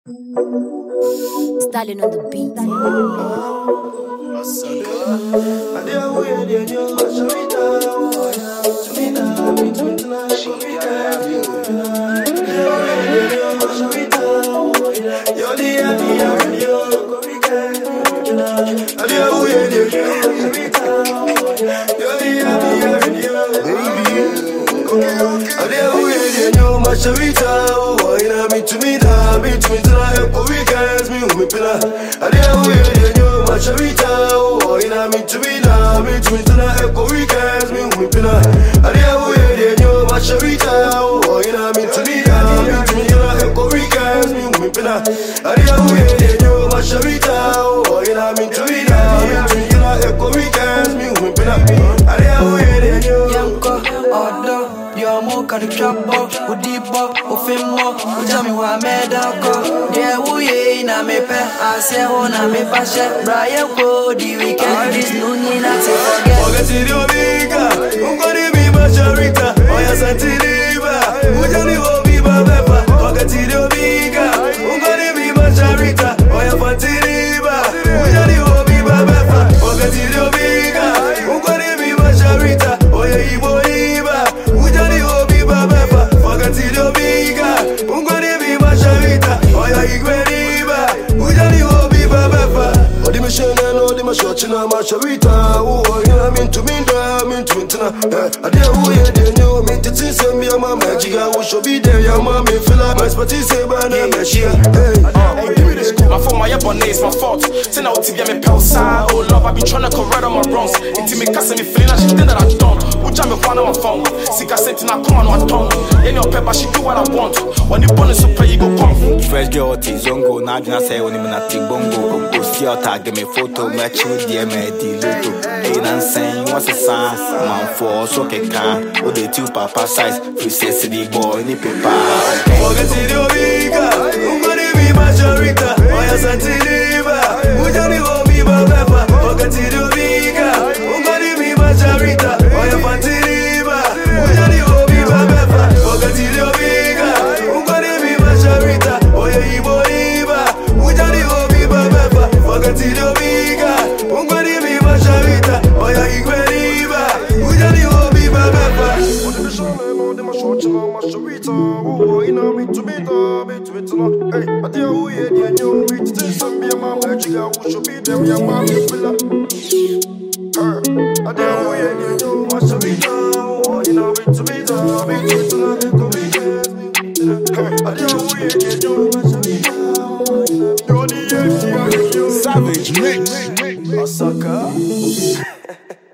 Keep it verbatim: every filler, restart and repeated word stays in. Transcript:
Stalin on the beat. Sharita, oh, ina mi tumida, mi tumida, epo weekends, mi umipina. Adia uye nyo, ma Sharita, oh, ina mi tumida, mi tumida, epo weekends, mi umipina. Adia uye nyo, ma Sharita, oh, ina mi tumida, mi tumida, epo weekends, mi umipina. Adia uye nyo, ma Sharita, oh, ina mi tumida, mi tumida, epo weekends, mi umipina. Adia uye nyo, yanko, odo. Yomo karichabo, udibo, ufimo, ujami wa medako. Yeah, uye na mepe, ase ho na mepashe. Brian ko di weekend, this nuni na te forget. Forget it, yo, bika, ungoni mi ma Sharita, oya santiliba, ujani ho mi ba bepa. Forget it, yo, bika, ungoni mi ma Sharita, oya fantiliba, ujani ho mi ba bepa. Forget it, yo, bika, ungoni mi ma Sharita, oya ibo iba. Tilio biga, ungoni mi ma Sharita, oya igweriba, ujani hobi babefa. Odi me shene no, odi me shochina ma Sharita, oh, ina mintu minda, mintu mintina. Adi uye de nyo, mintu tinse mi ama majiga, usho bide ya mami fila, my spati se bana meshia. Hey, give me this cool. My phone, my ebony is my fault. Say now T V, I'm a pale side. Oh love, I be tryna correct all my wrongs. It's me cause me feeling like she think that I don't. Uja me find on my phone. Sika sent in a come on my tongue. Any of pepper, she do what I want. When you born in super, you go come. Fresh girl, Tizongo. Now I say when you na bongo. Go see your tag, give me photo, match with the M A D logo. Ain't I'm saying what's a sign? Man for so can can. Oh the two papa size. You say city boy, ni paper. Forget it, yo, bika. Ungoni mi ma Sharita, oya santiliba, ujani ho mi ba bepa. Forget it, yo, bika. Ungoni mi ma Sharita, oya fantiliba, ujani ho mi ba bepa. Forget it, yo, bika. Ungoni mi ma Sharita, oya ibo iba, ujani ho mi ba bepa. Forget it, yo, bika. Ungoni mi ma Sharita, oya igweriba, ujani ho mi ba bepa. Oh, ina mi tumida, mi tumida. Hey, adi uye di nyo, mi titisa mi ama majiga, usho bide mi ama mi fila. Adi uye di nyo, ma Sharita. Oh, ina mi tumida, mi tumida, eko weekends, mi tumida. Adi uye di nyo, ma Sharita. Yo di ye, si ya yo. Savage mix. Asaka.